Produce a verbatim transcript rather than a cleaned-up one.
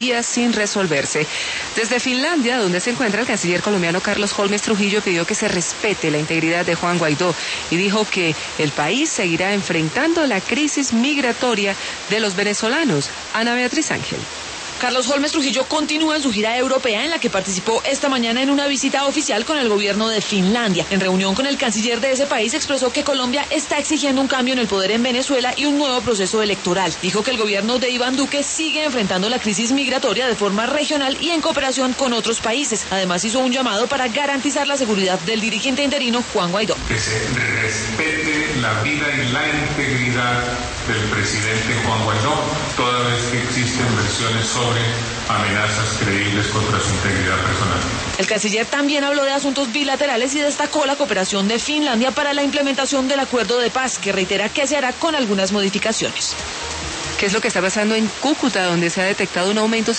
sin resolverse. Desde Finlandia, donde se encuentra el canciller colombiano Carlos Holmes Trujillo, pidió que se respete la integridad de Juan Guaidó y dijo que el país seguirá enfrentando la crisis migratoria de los venezolanos. Ana Beatriz Ángel. Carlos Holmes Trujillo continúa en su gira europea, en la que participó esta mañana en una visita oficial con el gobierno de Finlandia. En reunión con el canciller de ese país expresó que Colombia está exigiendo un cambio en el poder en Venezuela y un nuevo proceso electoral. Dijo que el gobierno de Iván Duque sigue enfrentando la crisis migratoria de forma regional y en cooperación con otros países. Además hizo un llamado para garantizar la seguridad del dirigente interino Juan Guaidó. Que se respete la vida y la integridad del presidente Juan Guaidó, toda vez que existen versiones sobre amenazas creíbles contra su integridad personal. El canciller también habló de asuntos bilaterales y destacó la cooperación de Finlandia para la implementación del acuerdo de paz, que reitera que se hará con algunas modificaciones. ¿Qué es lo que está pasando en Cúcuta, donde se ha detectado un aumento